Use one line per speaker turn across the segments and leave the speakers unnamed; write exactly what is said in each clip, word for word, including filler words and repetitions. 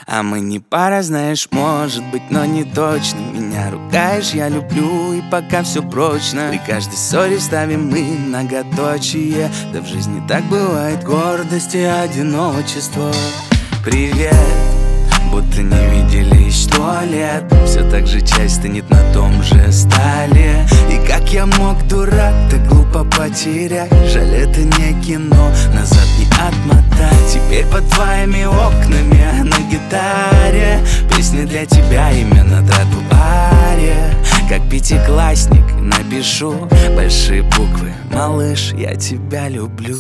А мы не пара, знаешь, может быть, но не точно. Меня ругаешь, я люблю, и пока все прочно. При каждой ссоре ставим мы многоточие. Да в жизни так бывает, гордость и одиночество. Привет, будто не виделись сто лет. Все так же часть стынет на том же столе. И как я мог, дурак, так глупо потерять? Жаль, это не кино, назад не отмотать. Теперь под твоими окнами на гитаре песни для тебя, имя на тротуаре. Как пятиклассник напишу большие буквы: малыш, я тебя люблю.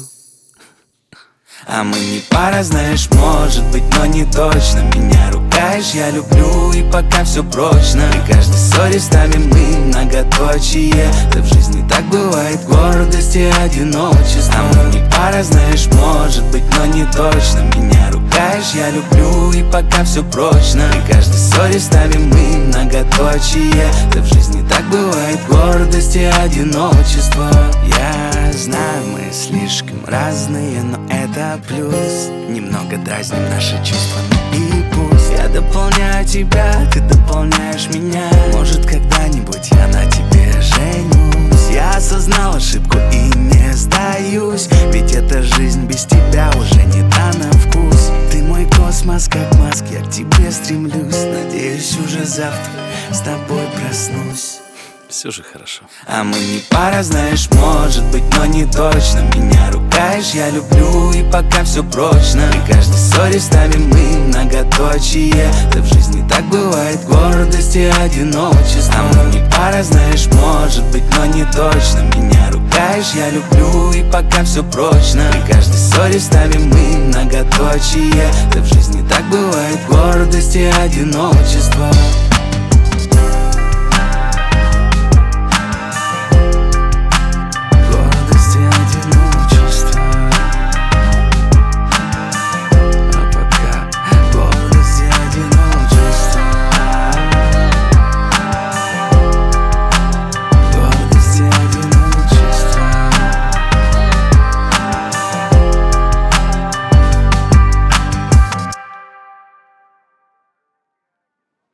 А мы не пара, знаешь, может быть, но не точно. Меня ругаешь, я люблю, и пока все прочно. При каждой ссоре ставим мы многоточие. Да в жизни так бывает, гордость и одиночество. А мы не пара, знаешь, может быть, но не точно. Меня ругаешь, я люблю, и пока все прочно. При каждой ссоре ставим мы многоточие. Да в жизни так бывает, гордость и одиночество. Я знаю, мы слишком разные, но это плюс. Немного дразним наши чувства, ну и пусть. Я дополняю тебя, ты дополняешь меня. Может, когда-нибудь я на тебе женюсь. Я осознал ошибку и не сдаюсь, ведь эта жизнь без тебя уже не та на вкус. Ты мой космос, как Маск, я к тебе стремлюсь. Надеюсь, уже завтра с тобой проснусь.
Все же хорошо.
А мы не пара, знаешь, может быть, но не точно. Меня ругаешь, я люблю, и пока все прочно. При каждой ссоре ставим мы многоточие. Да в жизни так бывает, гордость и одиночество. А мы не пара, знаешь, может быть, но не точно. Меня ругаешь, я люблю, и пока все прочно. При каждой ссоре ставим мы многоточие. Да в жизни так бывает, гордость и одиночество.